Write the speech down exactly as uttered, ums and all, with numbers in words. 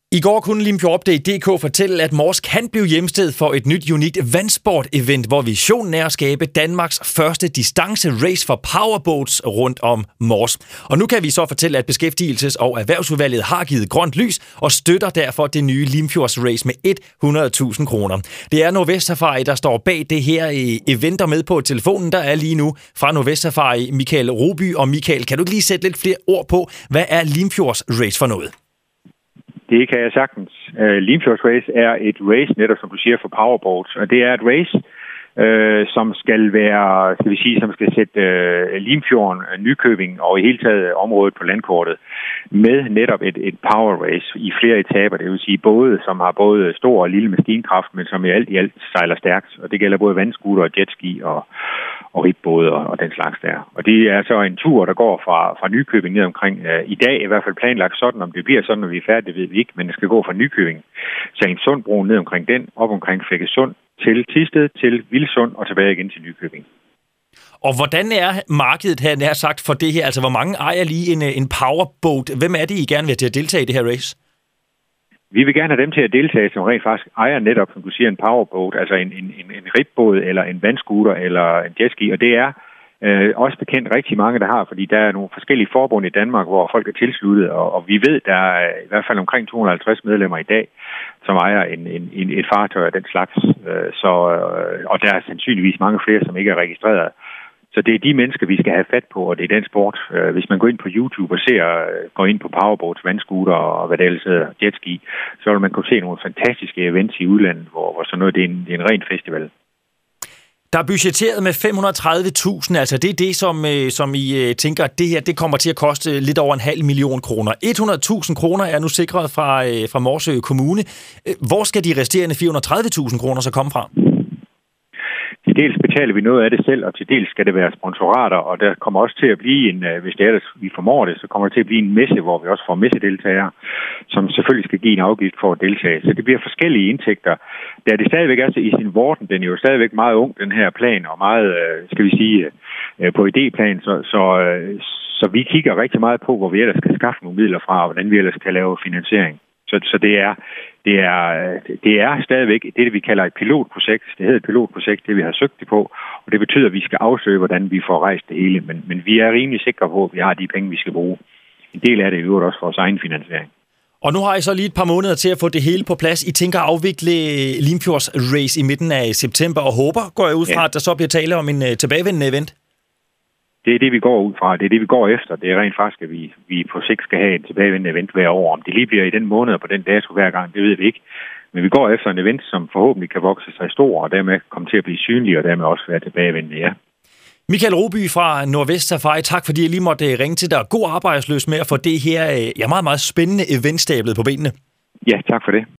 I går kunne Limfjord-Update punktum d k fortælle, at Mors kan blive hjemsted for et nyt unikt vandsport-event, hvor visionen er at skabe Danmarks første distance-race for powerboats rundt om Mors. Og nu kan vi så fortælle, at Beskæftigelses- og Erhvervsudvalget har givet grønt lys og støtter derfor det nye Limfjords-race med hundrede tusind kroner. Det er Nordvest Safari, der står bag det her event, og med på telefonen, der er lige nu fra Nordvest Safari Michael Roby. Og Michael, kan du ikke lige sætte lidt flere ord på, hvad er Limfjords-race for noget? Det kan jeg sagtens. Uh, Limfjords Race er et race, netop som du siger, for powerboats. Og det er et race, uh, som skal være, skal vi sige, som skal sætte uh, Limfjorden, Nykøbing og i hele taget området på landkortet med netop et, et power race i flere etaper. Det vil sige både, som har både stor og lille maskinkraft, men som i alt i alt sejler stærkt. Og det gælder både vandscooter og jetski og og ribåde og, og den slags der. Og det er så en tur, der går fra, fra Nykøbing ned omkring. Uh, I dag er i hvert fald planlagt sådan, om det bliver sådan, når vi er færdige, det ved vi ikke, men det skal gå fra Nykøbing til Sundbroen ned omkring den, op omkring Fækkesund, til Thisted, til Vilsund og tilbage igen til Nykøbing. Og hvordan er markedet her, nær sagt, for det her? Altså, hvor mange ejer lige en, en powerboat? Hvem er det, I gerne vil til at deltage i det her race? Vi vil gerne have dem til at deltage, som rent faktisk ejer netop, som du siger, en powerboat, altså en, en, en, en ribbåd eller en vandscooter eller en jetski, og det er øh, også bekendt rigtig mange, der har, fordi der er nogle forskellige forbund i Danmark, hvor folk er tilsluttet, og, og vi ved, der er i hvert fald omkring to hundrede og halvtreds medlemmer i dag, som ejer en, en, en, et fartøj af den slags, øh, så, øh, og der er sandsynligvis mange flere, som ikke er registreret. Så det er de mennesker, vi skal have fat på, og det er den sport. Hvis man går ind på YouTube og ser, går ind på powerboats, vandscooter og hvad det ellers hedder, jetski, så vil man kunne se nogle fantastiske events i udlandet, hvor, hvor sådan noget, det er en, det er en ren festival. Der er budgetteret med fem hundrede og tredive tusind, altså det er det, som, som I tænker, at det her det kommer til at koste lidt over en halv million kroner. hundrede tusind kroner er nu sikret fra, fra Morsø Kommune. Hvor skal de resterende fire hundrede og tredive tusind kroner så komme fra? Til dels betaler vi noget af det selv, og til dels skal det være sponsorater, og der kommer også til at blive en, hvis det er, vi formår det, så kommer det til at blive en messe, hvor vi også får messedeltagere, som selvfølgelig skal give en afgift for at deltage. Så det bliver forskellige indtægter. Da det stadigvæk er i sin vorden, den er jo stadigvæk meget ung, den her plan, og meget, skal vi sige, på idéplan, så, så, så vi kigger rigtig meget på, hvor vi ellers skal skaffe nogle midler fra, og hvordan vi ellers kan lave finansiering. Så, så det er det er det er stadigvæk det, vi kalder et pilotprojekt. Det hedder et pilotprojekt, det vi har søgt det på, og det betyder, at vi skal afsøge, hvordan vi får rejst det hele. Men, men vi er rimelig sikre på, at vi har de penge, vi skal bruge. En del af det er jo også vores egen finansiering. Og nu har I så lige et par måneder til at få det hele på plads. I tænker at afvikle Limfjords Race i midten af september og håber, går jeg ud fra, ja, at der så bliver tale om en tilbagevendende event? Det er det, vi går ud fra. Det er det, vi går efter. Det er rent faktisk, at vi, vi på sigt skal have et tilbagevendende event hver år. Om det lige bliver i den måned og på den dato hver gang, det ved vi ikke. Men vi går efter en event, som forhåbentlig kan vokse sig stor, og dermed komme til at blive synlig, og dermed også være tilbagevendende, ja. Michael Roby fra Nordvest Safari, tak fordi jeg lige måtte ringe til dig. God arbejdsløs med at få det her ja, meget, meget spændende event stablet på benene. Ja, tak for det.